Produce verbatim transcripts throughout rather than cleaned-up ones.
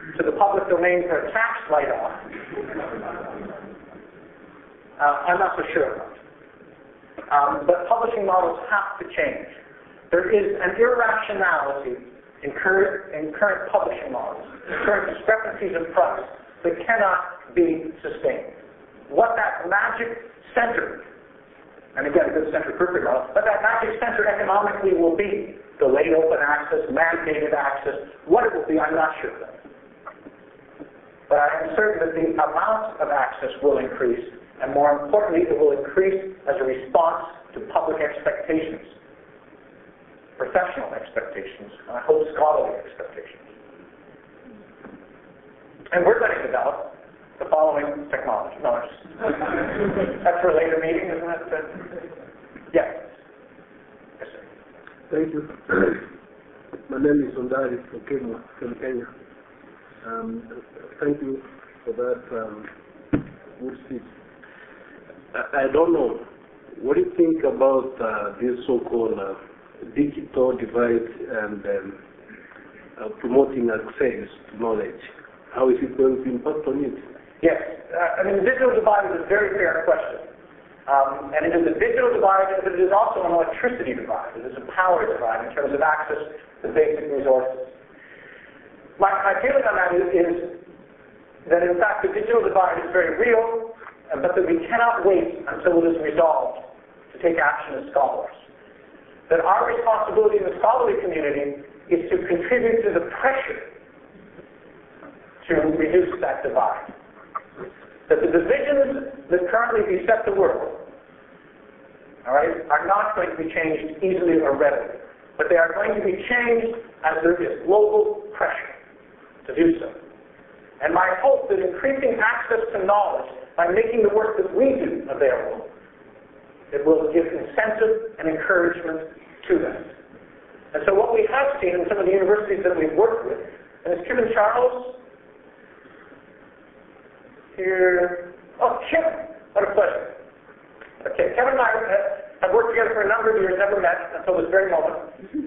to the public domain for a tax write-off, uh, I'm not so sure about. Um, but publishing models have to change. There is an irrationality in current, in current publishing models, current discrepancies in price that cannot be sustained. What that magic center, and again, a good center perfect model, but that magic center economically will be, delayed open access, mandated access, what it will be, I'm not sure of that. But I am certain that the amount of access will increase, and more importantly, it will increase as a response to public expectations, professional expectations, and I hope scholarly expectations. And we're going to develop the following technology. No, that's for a later meeting, isn't it? Yes. Yes, sir. Thank you. My name is Ondari from Kenya. From Kenya. Um, thank you for that um, good speech. I, I don't know. What do you think about uh, this so-called uh, digital divide and um, uh, promoting access to knowledge? How is it going to impact on it? Yes. Uh, I mean, the digital divide is a very fair question. Um, and it is a digital divide, but it is also an electricity divide. It is a power divide in terms of access to basic resources. My, my feeling on that is, is that, in fact, the digital divide is very real, uh, but that we cannot wait until it is resolved to take action as scholars. That our responsibility in the scholarly community is to contribute to the pressure to reduce that divide. That the divisions that currently beset the world, all right, are not going to be changed easily or readily, but they are going to be changed as there is global pressure to do so. And my hope that increasing access to knowledge by making the work that we do available, it will give incentive and encouragement to that. And so what we have seen in some of the universities that we've worked with, and is Kim and Charles here? Oh, Kim, what a pleasure. Okay, Kevin and I have worked together for a number of years, never met until this very moment,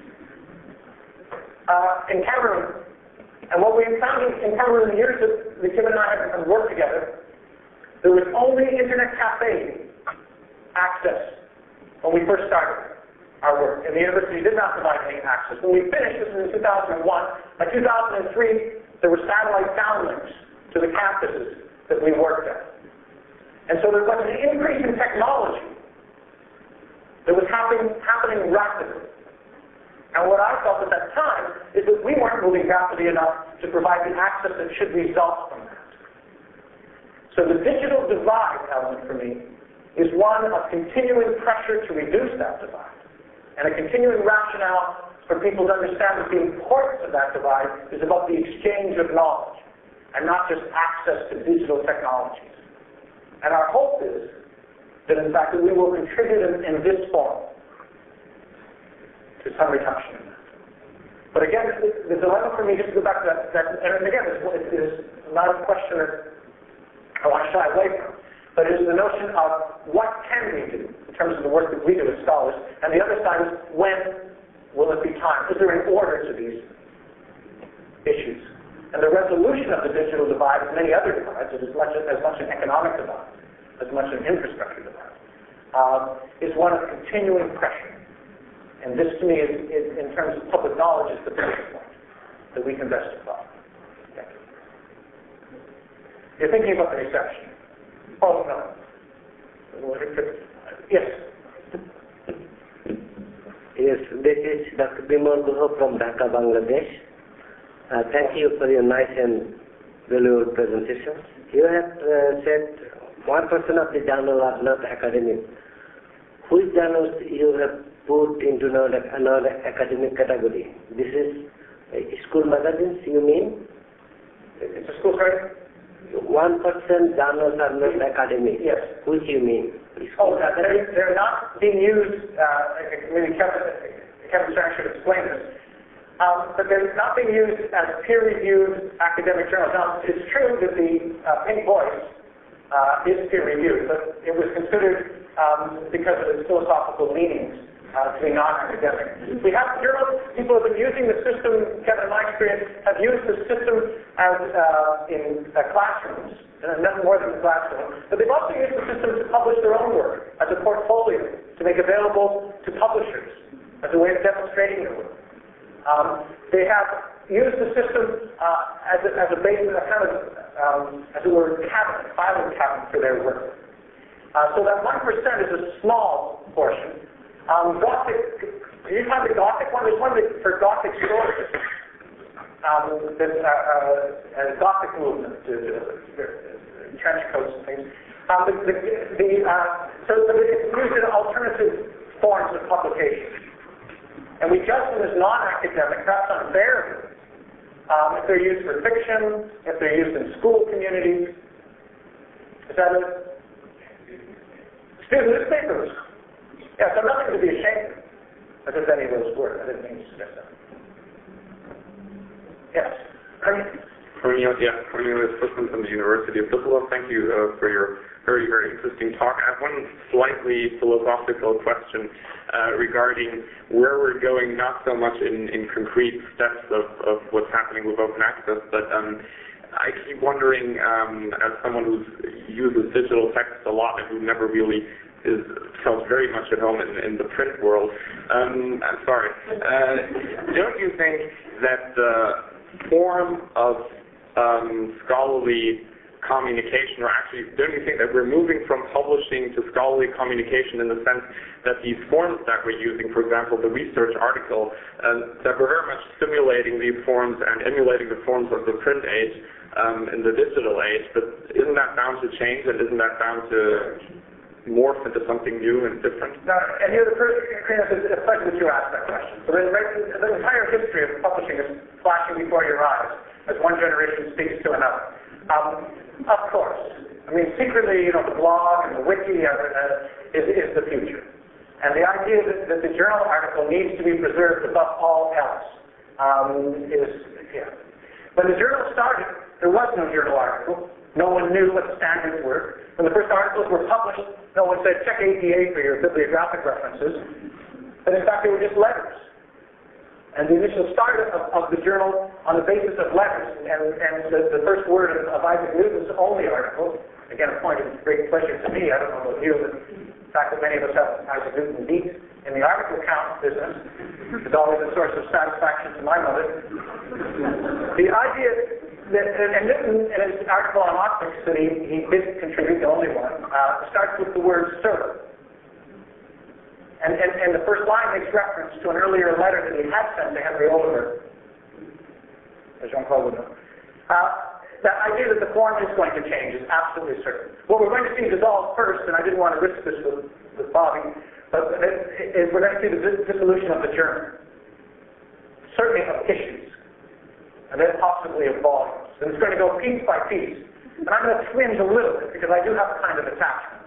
uh, in Cameroon. And what we found in Cameroon in the years that, that Kim and I have worked together, there was only internet cafe access when we first started our work. And the university did not provide any access. When we finished, this was in two thousand one, by two thousand three, there were satellite downlinks to the campuses that we worked at. And so there was an increase in technology that was happening, happening rapidly. And what I felt at that time is that we weren't moving rapidly enough to provide the access that should result from that. So the digital divide element for me is one of continuing pressure to reduce that divide, and a continuing rationale for people to understand that the importance of that divide is about the exchange of knowledge, and not just access to digital technologies. And our hope is that, in fact, that we will contribute in, in this form to some reduction in that. But again, the, the dilemma for me, just to go back to that, that and again, it is not a question that I want to shy away from, but it is the notion of what can we do in terms of the work that we do as scholars, and the other side is when will it be time? Is there an order to these issues? And the resolution of the digital divide, as many other divides, as much as much an economic divide, as much an infrastructure divide, um, is one of continuing pressure. And this, to me, is, is, in terms of public knowledge, is the biggest point that we can best apply. Thank you. You're thinking about the reception. Oh, no. Yes. Yes, this is Doctor Bimal Guha from Dhaka, Bangladesh. Uh, thank you for your nice and valuable presentation. You have uh, said one percent of the journals are not academic. Which journals you have put into another, another academic category? This is uh, school magazines, you mean? It's a school, sorry? One percent journals are not academic. Yes. Which you mean? Oh, they're, they're not being used, uh, maybe Kevin, Kevin Strang should explain this. Um, but they're not being used as peer-reviewed academic journals. Now, it's true that the uh, Pink Voice uh, is peer-reviewed, but it was considered, um, because of its philosophical leanings, uh, to be non-academic. We have journals, people have been using the system, Kevin, in my experience, have used the system as uh, in uh, classrooms, and nothing more than the classroom, but they've also used the system to publish their own work as a portfolio, to make available to publishers as a way of demonstrating their work. Um, they have used the system uh, as, a, as a basis, a kind of, um, as it were, cabinet, filing cabinet for their work. Uh, so that one percent is a small portion. Um, Gothic, did you find the Gothic one? There's one that, for Gothic stories. Um, this uh, uh, uh, Gothic movement, uh, uh, trench coats and things. Um, the, the, the, uh, so it's used in alternative forms of publication. And we judge them as non-academic, perhaps unfairly, um, if they're used for fiction, if they're used in school communities. Is that it? Student newspapers. Yeah, so nothing to be ashamed of, as if any of those were. I didn't mean to suggest that. Yes. Cornelius, yeah, Cornelius Fussman from the University of Düsseldorf. Thank you uh, for your very, very interesting talk. I have one slightly philosophical question uh, regarding where we're going, not so much in, in concrete steps of, of what's happening with open access, but um, I keep wondering, um, as someone who uses digital text a lot and who never really is felt very much at home in, in the print world, um, I'm sorry, uh, don't you think that the form of um, scholarly communication, or actually, don't you think that we're moving from publishing to scholarly communication in the sense that these forms that we're using, for example, the research article, uh, that we're very much simulating these forms and emulating the forms of the print age um, in the digital age, but isn't that bound to change, and isn't that bound to morph into something new and different? No, and you're the first, it's a pleasure that you asked that question. So the, the entire history of publishing is flashing before your eyes as one generation speaks to another. Um, of course. I mean, secretly, you know, the blog and the wiki are, uh, is, is the future. And the idea that, that the journal article needs to be preserved above all else um, is, yeah. When the journal started, there was no journal article. No one knew what the standards were. When the first articles were published, no one said, check A P A for your bibliographic references. But in fact, they were just letters. And the initial start of, of the journal on the basis of letters, and, and the, the first word of, of Isaac Newton's only article, again, a point of great pleasure to me, I don't know about you, but the fact that many of us have Isaac Newton beat in the article count business is always a source of satisfaction to my mother. The idea that, and, and Newton, in his article on optics that he, he did contribute, the only one, uh, starts with the word sir. And, and, and the first line makes reference to an earlier letter that he had sent to Henry Oldenburg, as Jean-Claude would know. Uh, that idea that the form is going to change is absolutely certain. What we're going to see dissolve first, and I didn't want to risk this with, with Bobby, but is we're going to see the dissolution of the journal. Certainly of issues, and then possibly of volumes. And it's going to go piece by piece. And I'm going to twinge a little bit, because I do have a kind of attachment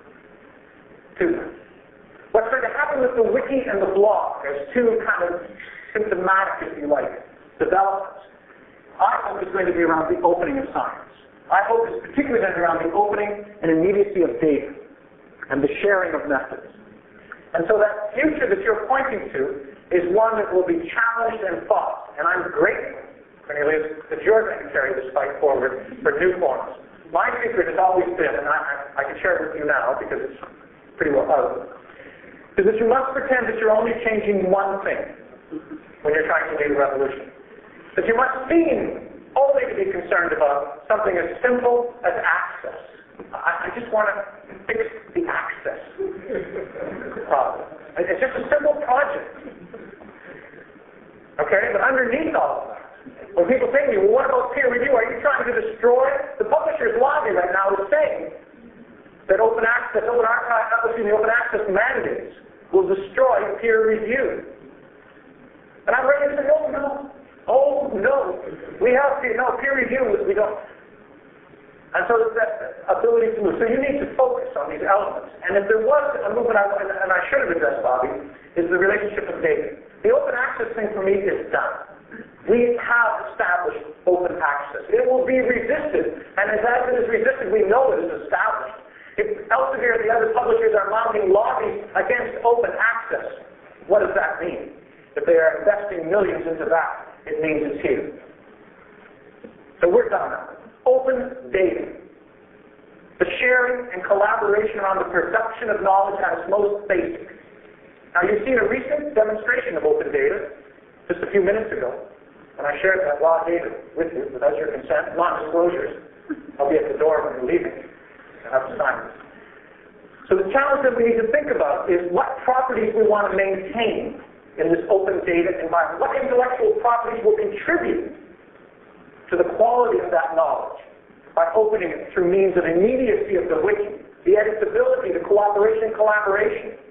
to them. What's going to happen with the wiki and the blog as two kind of symptomatic, if you like, developments, I hope is going to be around the opening of science. I hope it's particularly going to be around the opening and immediacy of data and the sharing of methods. And so that future that you're pointing to is one that will be challenged and fought. And I'm grateful, Cornelius, that you're going to carry this fight forward for new forms. My secret has always been, and I, I, I can share it with you now because it's pretty well out, is that you must pretend that you're only changing one thing when you're trying to lead a revolution. That you must seem only to be concerned about something as simple as access. I, I just want to fix the access problem. It's just a simple project. Okay, but underneath all of that, when people say to me, well, what about peer review? Are you trying to destroy? The publisher's lobby right now is saying that open access, open archive, excuse me, open access mandates will destroy peer review. And I'm ready to say, oh no, oh no, we have to, no, peer review, we don't. And so that ability to move. So you need to focus on these elements. And if there was a movement, I, and I should have addressed, Bobby, is the relationship of data. The open access thing for me is done. We have established open access. It will be resisted, and as it is resisted, we know it is established. If Elsevier and the other publishers are mounting lobbies against open access, What does that mean? If they are investing millions into that, it means it's here. So we're done now. Open data. The sharing and collaboration on the perception of knowledge at its most basic. Now you've seen a recent demonstration of open data just a few minutes ago, when I shared that raw data with you without your consent, non-disclosures. I'll be at the door when you're leaving. I have to sign this. So the challenge that we need to think about is what properties we want to maintain in this open data environment. What intellectual properties will contribute to the quality of that knowledge by opening it through means of immediacy of the wiki, the editability, the cooperation and collaboration,